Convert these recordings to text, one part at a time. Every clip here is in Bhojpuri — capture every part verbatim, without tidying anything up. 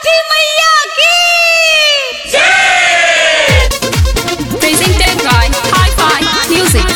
छठी मैया की Presented by Hi-Fi Music.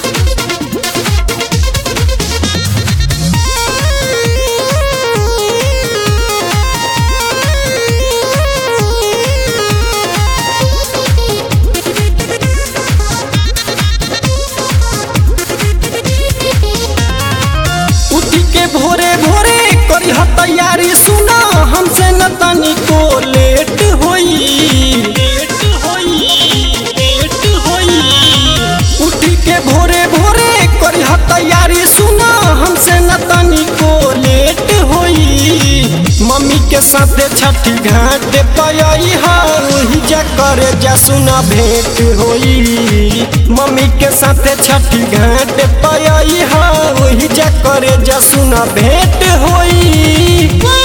उठी के भोरे भोरे करी ह तैयारी सुना हमसे न तनी को लेट होई लेट होई लेट होई उठी के भोरे भोरे करी ह तैयारी सुना हमसे न तनी को लेट होई मम्मी के साथे छठी घाट पयई हा वही जा करे जा सुना भेंट होई मम्मी के साथे छठी घाट पयई हा वही जा करे जा सुना भेंट होई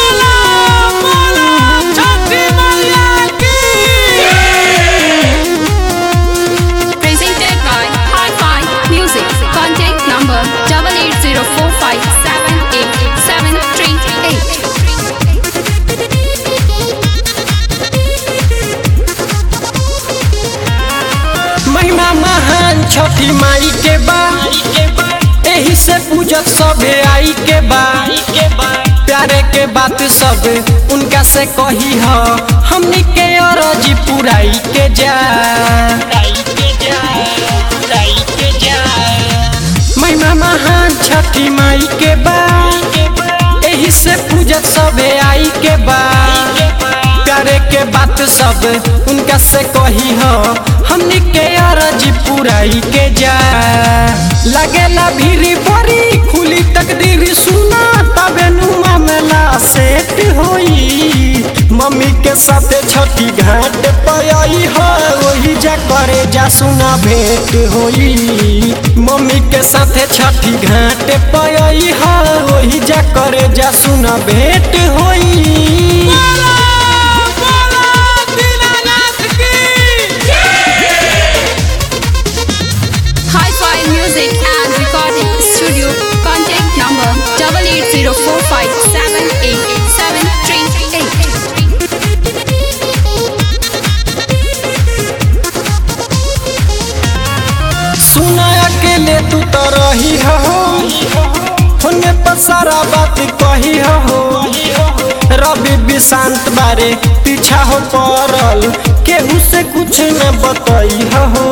Presented by Hi-Fi Music. Contact number double eight zero four five seven eight seven three eight. महिमा महान छठी माई के बा एही से पूजत सबे आई के बा प्यारे के बात सब उनका से कही ह हमनी के अरजी पुराई के जा महिमा महान छठी माई के बा एही से पूजत सबे आई के बा प्यारे के बात सब उनका से कही हो हमनी के अरजी पुराई के जा लगेला भीरी बड़ी खुली तकदीर सुना तबे नु मामला सेट होई मम्मी के साथे छठी घाट पयई हो वही जा करे जा सुना भेंट होई मम्मी के साथे छठी घाट पयई हो वही जा करे जा सुना भेंट होई Hi-Fi Music and Recording Studio. Contact number double eight zero four five seven eight seven three eight. सुना अकेले तू तो रही हो होने पर सारा बात कही हो रवि विशांत बारे पीछा हो पड़ल केहू से कुछ न बताई हो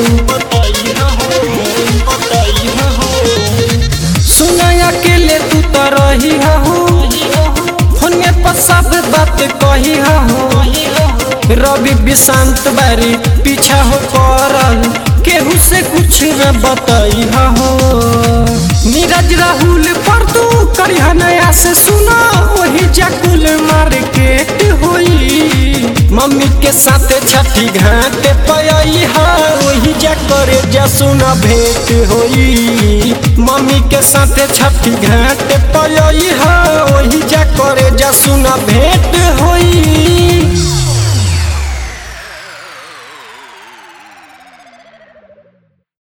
सुना अकेले तू तो रही हो होने पर सब बात कही हो रवि विशांत बारे पीछा हो पड़ल केहू से कुछ न बताई हो नीरज राहुल पर तू करिया नया से सुना वही जाकुल मार्केट होई मम्मी के साथे छठी घाट पयई हा वही जा करे जा सुना भेंट होई मम्मी के साथे छठी घाट पयई हा वही जा करे जा सुना भेंट